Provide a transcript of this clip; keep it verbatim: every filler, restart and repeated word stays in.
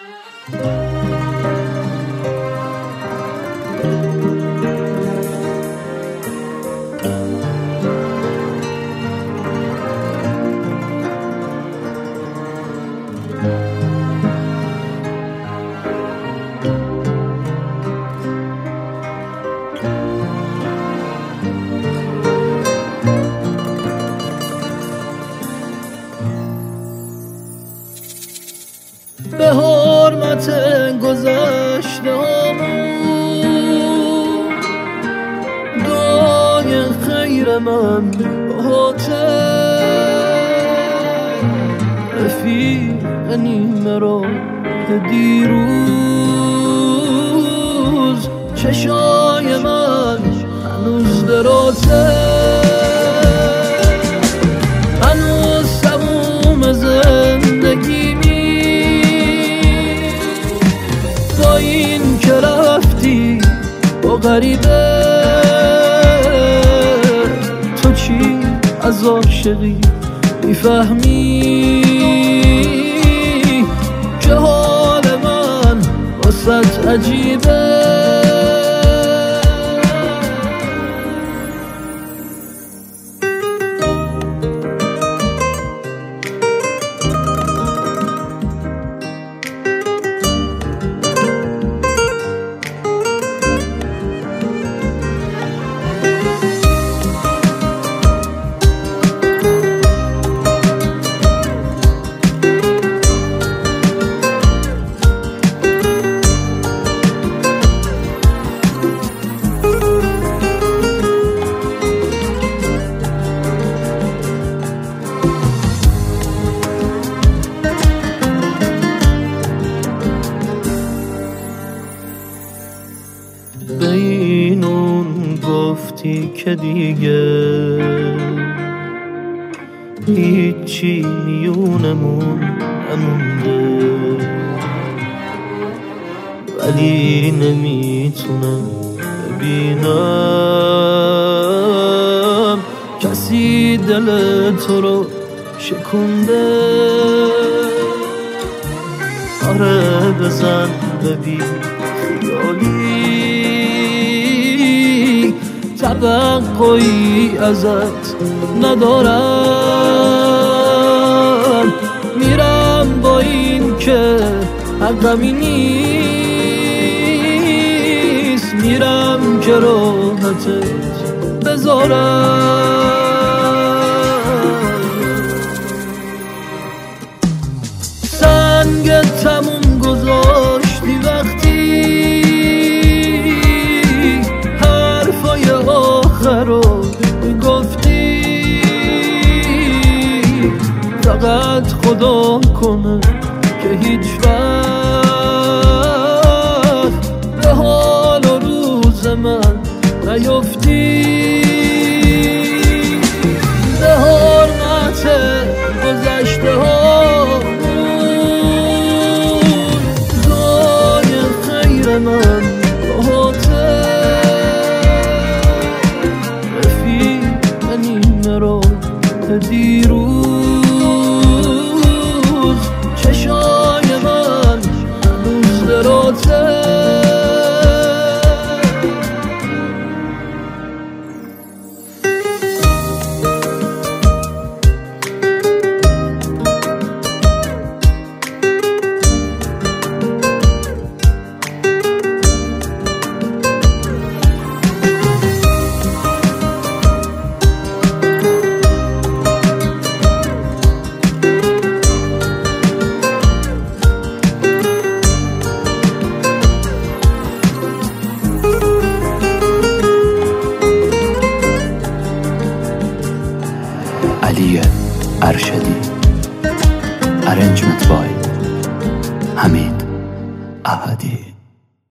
به حرمت گذشته هامون دعای خیر من باهاته رفیق نیمه راه دیروز چشای من هنوز درازه هنوز تموم زندگی با این که رفتی با غریبه تو چی از عاشقی میفهمی که حال من واسط عجیبه به این اون گفتی که دیگه هیچی میونمون نمونده ولی نمیتونم ببینم کسی دل تو رو شکونده آره بزن ببین خیالی توقعی ازت ندارم میرم با این که حقمی نیست میرم که راحتت بذارم سنگ تموم گذاشتی وقتی حرفای آخر رو گفتی فقط خدا کنه که هیچ وقت به حال و روز من نیفتی به حرمت گذشته ها دعای خیر من باهاته رفیق نیمه راه دیروز چشای من هنوز درازه علی ارشدی ارنجمنت بای حمید احدی.